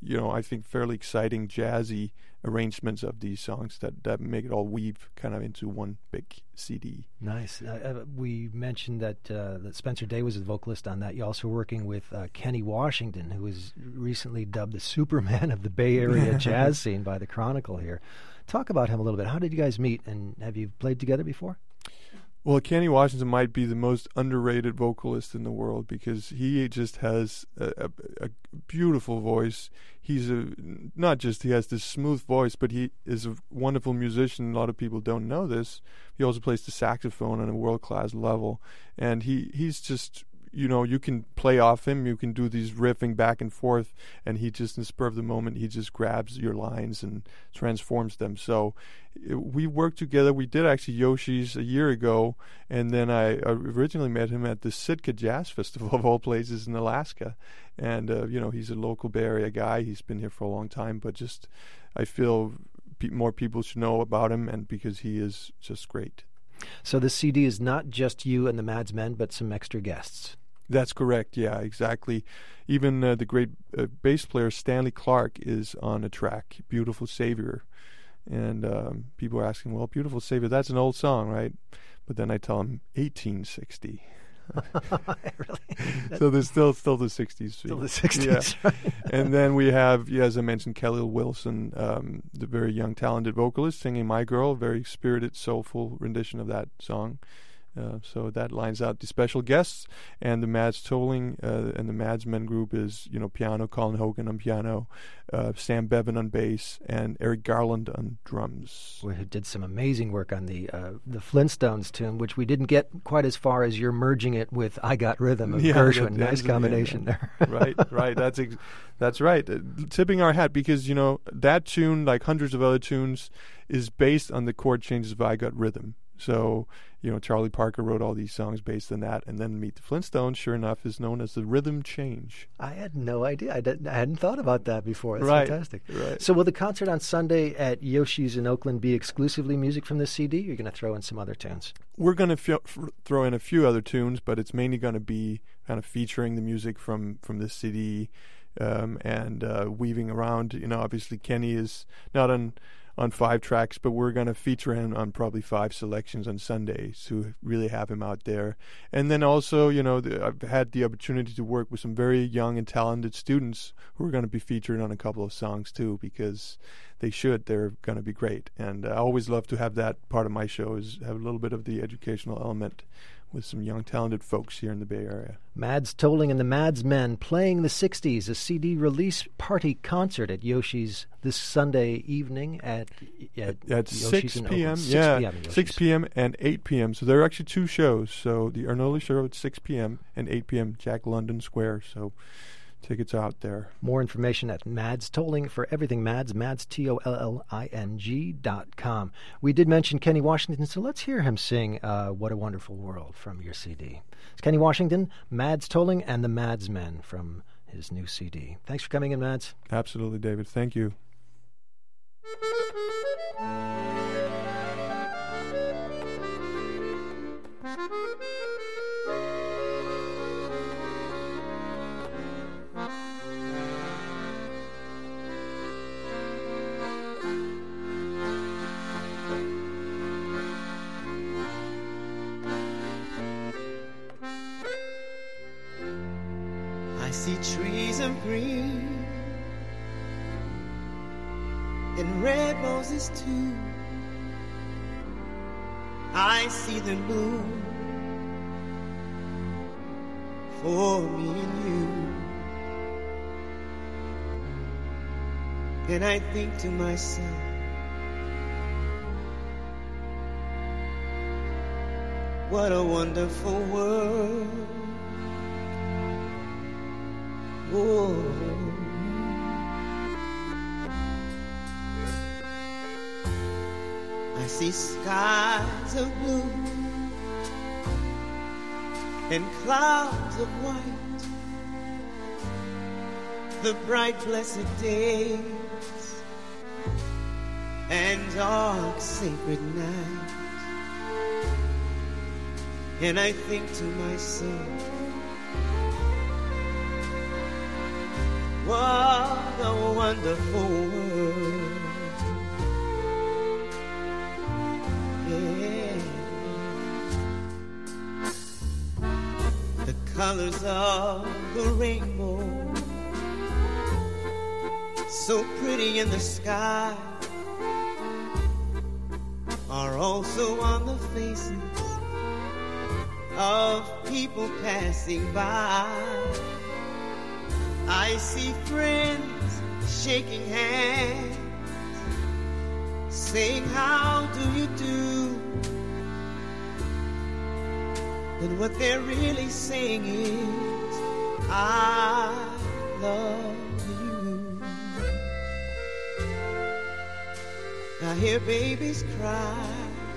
you know, I think fairly exciting jazzy arrangements of these songs that, that make it all weave kind of into one big C D. Nice. Uh, uh, we mentioned that uh, that Spencer Day was the vocalist on that. You're also working with uh, Kenny Washington, who was recently dubbed the Superman of the Bay Area jazz scene by the Chronicle here. Talk about him a little bit. How did you guys meet, and have you played together before? Well, Kenny Washington might be the most underrated vocalist in the world because he just has a, a, a beautiful voice. He's a not just he has this smooth voice, but he is a wonderful musician. A lot of people don't know this. He also plays the saxophone on a world-class level, and he, he's just, you know, you can play off him. You can do these riffing back and forth, and he just, in the spur of the moment, he just grabs your lines and transforms them. So we worked together. We did actually Yoshi's a year ago, and then I originally met him at the Sitka Jazz Festival of all places in Alaska. And, uh, you know, he's a local Bay Area guy. He's been here for a long time, but just I feel pe- more people should know about him, and because he is just great. So this C D is not just you and the Mads Men, but some extra guests. That's correct. Yeah, exactly. Even uh, the great uh, bass player Stanley Clarke is on a track, "Beautiful Savior," and um, people are asking, "Well, "Beautiful Savior," that's an old song, right?" But then I tell them, eighteen sixty. Really? So there's still still the sixties. Still the sixties. Yeah. Right? And then we have, yeah, as I mentioned, Khalil Wilson, um, the very young, talented vocalist, singing "My Girl," very spirited, soulful rendition of that song. Uh, so that lines out the special guests, and the Mads Tolling uh, and the Mads Men group is, you know, piano, Colin Hogan on piano, uh, Sam Bevan on bass, and Eric Garland on drums. We did some amazing work on the uh, the Flintstones tune, which we didn't get quite as far as you're merging it with "I Got Rhythm" of Yeah, Gershwin. that- Nice that's- combination yeah, there. right, right. That's ex- that's right. Uh, tipping our hat, because, you know, that tune, like hundreds of other tunes, is based on the chord changes of "I Got Rhythm." So, you know, Charlie Parker wrote all these songs based on that, and then Meet the Flintstones, sure enough, is known as the rhythm change. I had no idea. I, didn't, I hadn't thought about that before. That's Right, fantastic. right. So will the concert on Sunday at Yoshi's in Oakland be exclusively music from this C D, or you're going to throw in some other tunes? We're going to f- f- throw in a few other tunes, but it's mainly going to be kind of featuring the music from, from this C D um, and uh, weaving around. You know, obviously Kenny is not on... on five tracks, but we're going to feature him on probably five selections on Sundays to really have him out there. And then also, you know, the, I've had the opportunity to work with some very young and talented students who are going to be featured on a couple of songs too, because they should. They're going to be great. And I always love to have that part of my show, is have a little bit of the educational element with some young, talented folks here in the Bay Area. Mads Tolling and the Mads Men playing the sixties, a C D release party concert at Yoshi's this Sunday evening at at, At Yoshi's six in p.m. Oakland. Yeah, six p.m. at six Yoshi's. p.m. and eight p.m. So there are actually two shows. So the Arnoli show at six p.m. and eight p.m. Jack London Square. So tickets out there. More information at Mads Tolling for everything Mads, Mads, T O L L I N G dot com. We did mention Kenny Washington, so let's hear him sing uh, What a Wonderful World from your C D. It's Kenny Washington, Mads Tolling, and the Mads Men from his new C D. Thanks for coming in, Mads. Absolutely, David. Thank you. I see trees of green and red roses too. I see the moon for me and you. And I think to myself, what a wonderful world. Whoa. I see skies of blue and clouds of white, the bright blessed days and dark sacred night. And I think to myself, what the wonderful world. Yeah. The colors of the rainbow, so pretty in the sky, are also on the faces of people passing by. I see friends shaking hands, saying, how do you do? And what they're really saying is, I love you. I hear babies cry,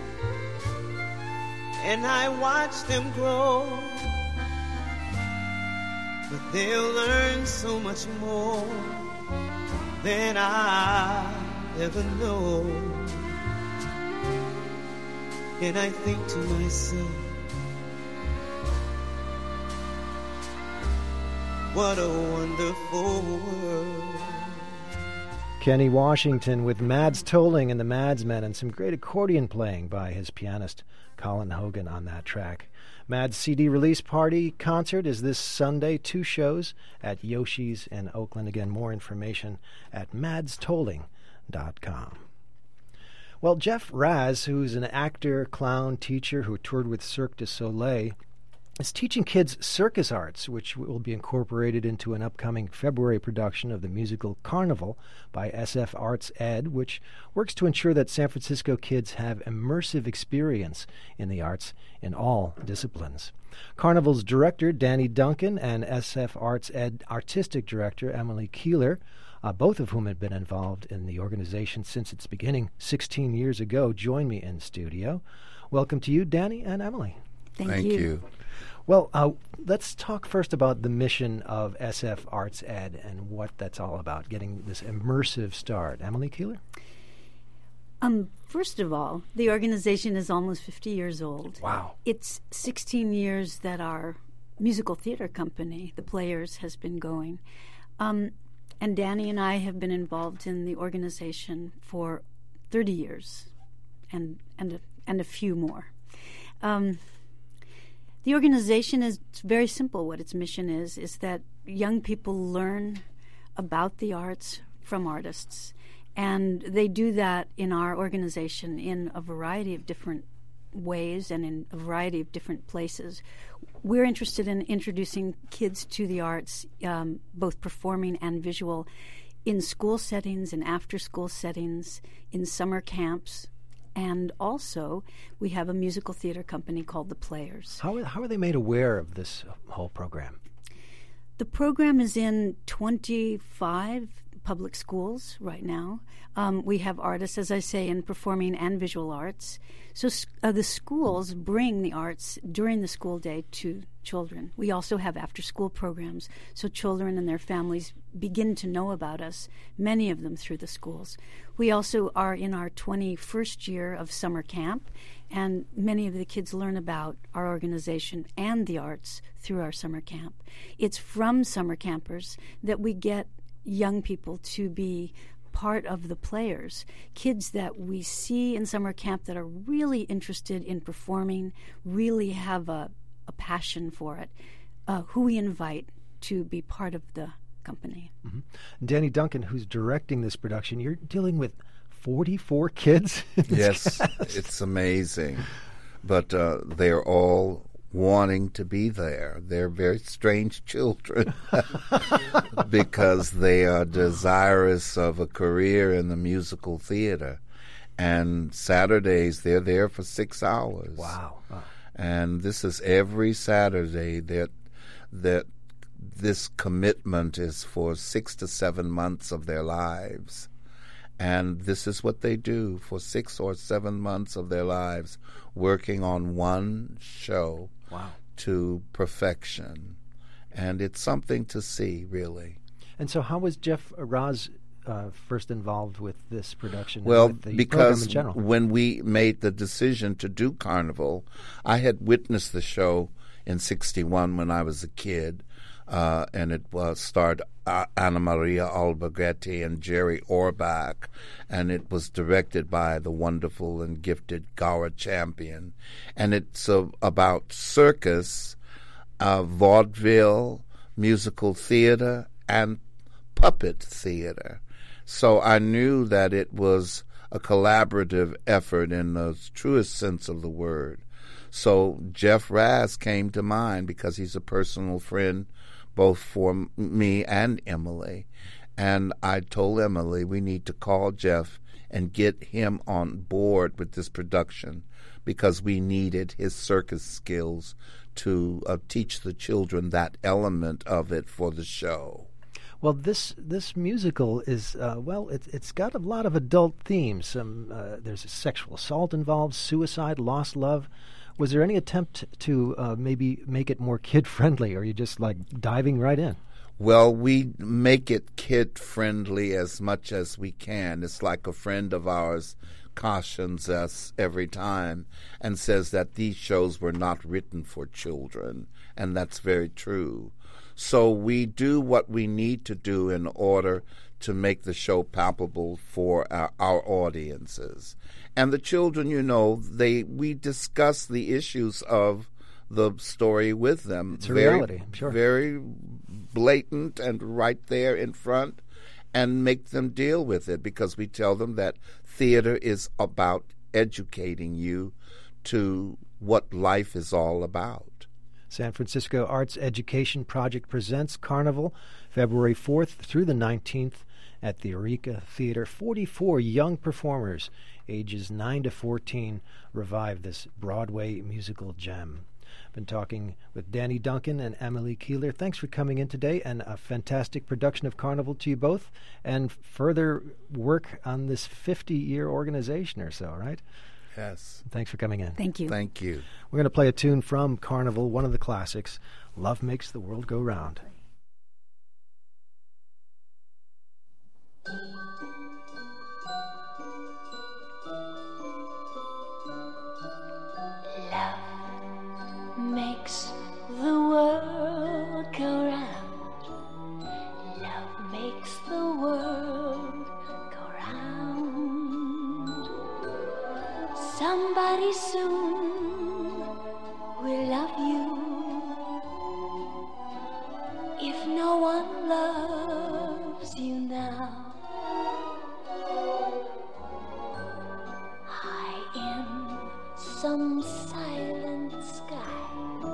and I watch them grow, but they'll learn so much more than I ever know. And I think to myself, what a wonderful world. Kenny Washington with Mads Tolling and the Madsmen, and some great accordion playing by his pianist Colin Hogan on that track. Mads' C D release party concert is this Sunday, two shows at Yoshi's in Oakland. Again, more information at mads tolling dot com. Well, Jeff Raz, who's an actor, clown, teacher who toured with Cirque du Soleil, is teaching kids circus arts, which will be incorporated into an upcoming February production of the musical Carnival by S F Arts Ed, which works to ensure that San Francisco kids have immersive experience in the arts in all disciplines. Carnival's director, Danny Duncan, and S F Arts Ed artistic director, Emily Keeler, uh, both of whom had been involved in the organization since its beginning sixteen years ago, join me in studio. Welcome to you, Danny and Emily. Thank, Thank you. you. Well, uh, let's talk first about the mission of S F Arts Ed and what that's all about, getting this immersive start. Emily Keeler? Um, first of all, the organization is almost fifty years old. Wow. It's sixteen years that our musical theater company, The Players, has been going. Um, and Danny and I have been involved in the organization for thirty years and, and, a, and a few more. Um, The organization is very simple. What its mission is, is that young people learn about the arts from artists. And they do that in our organization in a variety of different ways and in a variety of different places. We're interested in introducing kids to the arts, um, both performing and visual, in school settings, in after-school settings, in summer camps. And also, we have a musical theater company called The Players. How, how are they made aware of this whole program? The program is in twenty-five public schools right now. Um, we have artists, as I say, in performing and visual arts. So uh, the schools bring the arts during the school day to children. We also have after-school programs, so children and their families begin to know about us, many of them through the schools. We also are in our twenty-first year of summer camp, and many of the kids learn about our organization and the arts through our summer camp. It's from summer campers that we get young people to be part of the Players, kids that we see in summer camp that are really interested in performing, really have a, a passion for it, uh, who we invite to be part of the company. Mm-hmm. Danny Duncan, who's directing this production, you're dealing with forty-four kids? Yes, cast. It's amazing. But uh, they're all wanting to be there. They're very strange children because they are desirous of a career in the musical theater. And Saturdays, they're there for six hours. Wow. wow. And this is every Saturday that that this commitment is for six to seven months of their lives. And this is what they do for six or seven months of their lives, working on one show wow. to perfection. And it's something to see, really. And so how was Jeff Raz uh, first involved with this production? Well, and with the because program in general? when we made the decision to do Carnival, I had witnessed the show in sixty-one when I was a kid. uh, and it was starred uh, Anna Maria Alberghetti and Jerry Orbach, and it was directed by the wonderful and gifted Gaura Champion. And it's uh, about circus, uh, vaudeville, musical theater, and puppet theater. So I knew that it was a collaborative effort in the truest sense of the word. So Jeff Raz came to mind because he's a personal friend both for m- me and Emily. And I told Emily we need to call Jeff and get him on board with this production because we needed his circus skills to uh, teach the children that element of it for the show. Well, this this musical is uh, well, it's it's got a lot of adult themes. Some uh, there's sexual assault involved, suicide, lost love. Was there any attempt to uh, maybe make it more kid friendly, or are you just like diving right in? Well, we make it kid friendly as much as we can. It's like a friend of ours cautions us every time and says that these shows were not written for children, and that's very true. So we do what we need to do in order to make the show palpable for our, our audiences. And the children, you know, they we discuss the issues of the story with them. It's a very, reality, I'm sure. Very blatant and right there in front, and make them deal with it because we tell them that theater is about educating you to what life is all about. San Francisco Arts Education Project presents Carnival, February fourth through the nineteenth at the Eureka Theater. forty-four young performers, ages nine to fourteen, revive this Broadway musical gem. I've been talking with Danny Duncan and Emily Keeler. Thanks for coming in today, and a fantastic production of Carnival to you both, and further work on this fifty-year organization or so, right? Yes. Thanks for coming in. Thank you. Thank you. We're going to play a tune from Carnival, one of the classics, Love Makes the World Go Round. Love makes the world go round. Love makes the world go round. Somebody soon will love you. If no one loves you now, high in some silent sky,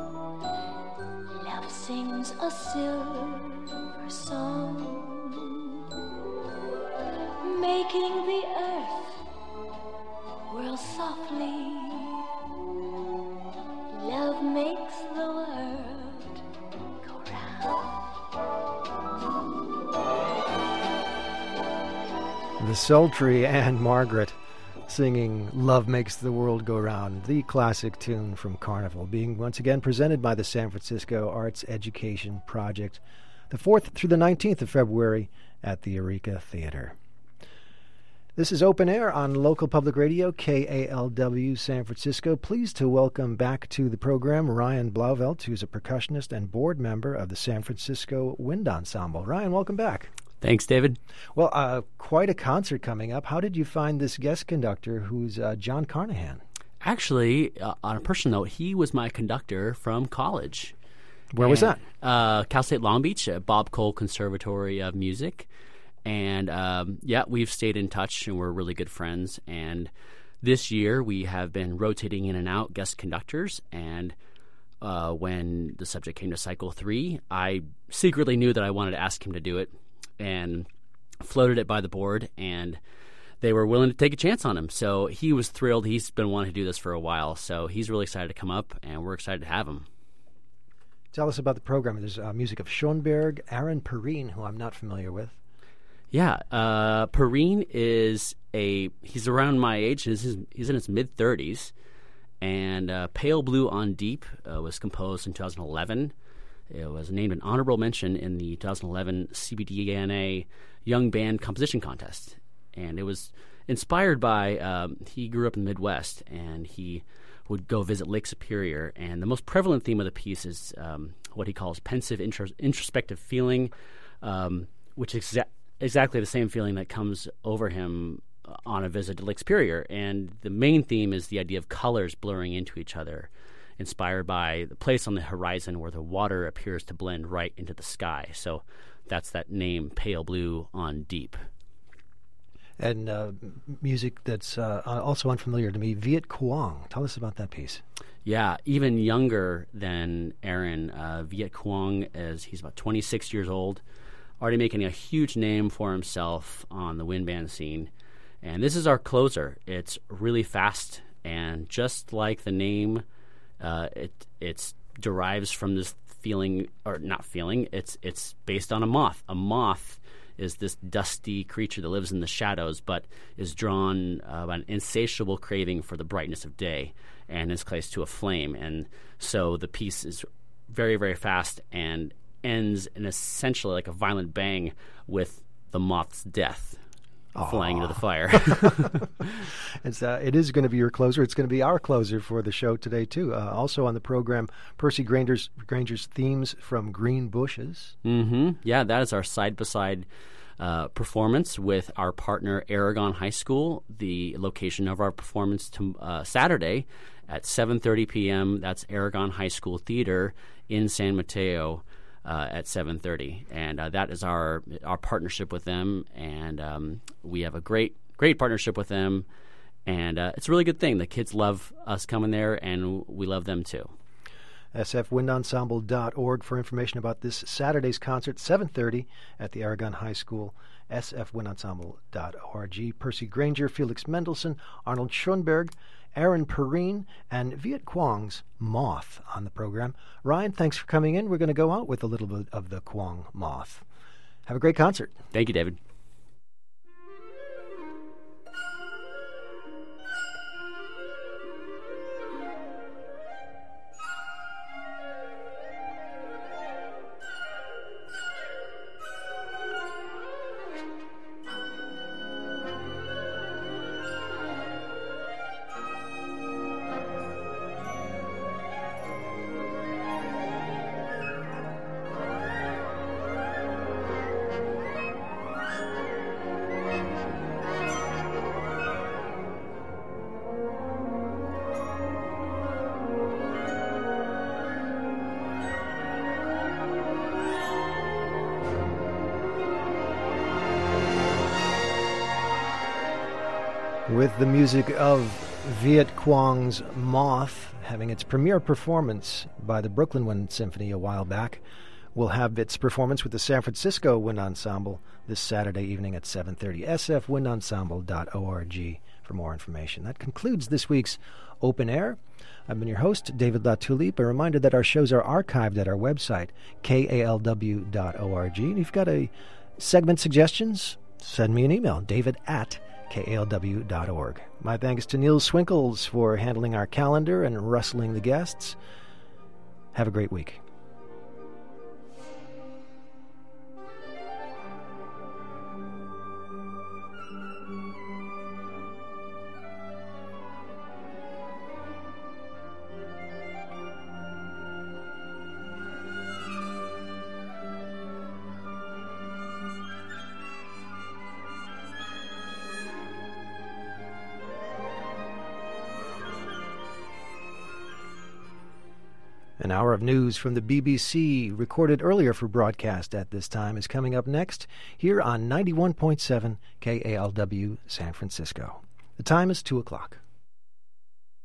love sings a silver song, making the earth whirl softly. Love makes the world go round. The sultry Anne Margaret singing Love Makes the World Go Round, the classic tune from Carnival, being once again presented by the San Francisco Arts Education Project, the fourth through the nineteenth of February at the Eureka Theater. This is Open Air on local public radio, K A L W San Francisco. Pleased to welcome back to the program Ryan Blauvelt, who's a percussionist and board member of the San Francisco Wind Ensemble. Ryan, welcome back. Thanks, David. Well, uh, quite a concert coming up. How did you find this guest conductor, who's uh, John Carnahan? Actually, uh, on a personal note, he was my conductor from college. Where and, was that? Uh, Cal State Long Beach, uh, Bob Cole Conservatory of Music. And, um, yeah, we've stayed in touch, and we're really good friends. And this year we have been rotating in and out guest conductors. And uh, when the subject came to Cycle three, I secretly knew that I wanted to ask him to do it and floated it by the board, and they were willing to take a chance on him. So he was thrilled. He's been wanting to do this for a while, so he's really excited to come up, and we're excited to have him. Tell us about the program. There's uh, music of Schoenberg, Aaron Perrine, who I'm not familiar with. Yeah, uh, Perrine is a, he's around my age. He's, he's in his mid-thirties, and uh, Pale Blue on Deep uh, was composed in two thousand eleven. It was named an honorable mention in the two thousand eleven C B D N A Young Band Composition Contest. And it was inspired by, um, he grew up in the Midwest, and he would go visit Lake Superior. And the most prevalent theme of the piece is um, what he calls pensive intros- introspective feeling, um, which is exa- exactly the same feeling that comes over him on a visit to Lake Superior. And the main theme is the idea of colors blurring into each other, inspired by the place on the horizon where the water appears to blend right into the sky. So that's that name, Pale Blue on Deep. And uh, music that's uh, also unfamiliar to me, Viet Cuong. Tell us about that piece. Yeah, even younger than Aaron. Uh, Viet Cuong is, he's about twenty-six years old, already making a huge name for himself on the wind band scene. And this is our closer. It's really fast, and just like the name, uh, it it's derives from this feeling, or not feeling, it's it's based on a moth. A moth is this dusty creature that lives in the shadows, but is drawn uh, by an insatiable craving for the brightness of day, and in this case to a flame. And so the piece is very, very fast and ends in essentially like a violent bang with the moth's death. Aww. Flying into the fire. it's, uh, it is going to be your closer. It's going to be our closer for the show today, too. Uh, also on the program, Percy Granger's, Granger's themes from Green Bushes. Mm-hmm. Yeah, that is our side-by-side uh, performance with our partner, Aragon High School. The location of our performance to, uh, Saturday at seven thirty p.m. That's Aragon High School Theater in San Mateo. Uh, at seven thirty, and uh, that is our our partnership with them, and um, we have a great great partnership with them, and uh, it's a really good thing. The kids love us coming there, and we love them too. S F wind ensemble dot org for information about this Saturday's concert, seven thirty at the Aragon High School. S F wind ensemble dot org. Percy Granger, Felix Mendelssohn, Arnold Schoenberg, Aaron Perrine, and Viet Cuong's Moth on the program. Ryan, thanks for coming in. We're going to go out with a little bit of the Cuong Moth. Have a great concert. Thank you, David. With the music of Viet Cuong's Moth having its premiere performance by the Brooklyn Wind Symphony a while back, we'll have its performance with the San Francisco Wind Ensemble this Saturday evening at seven thirty. S F wind ensemble dot org for more information. That concludes this week's Open Air. I've been your host, David LaTulippe. A reminder that our shows are archived at our website, K A L W dot org. And if you've got a segment suggestions, send me an email, david at K A L W dot org. My thanks to Neil Swinkles for handling our calendar and rustling the guests. Have a great week. An hour of news from the B B C, recorded earlier for broadcast at this time, is coming up next here on ninety-one point seven K A L W San Francisco. The time is two o'clock.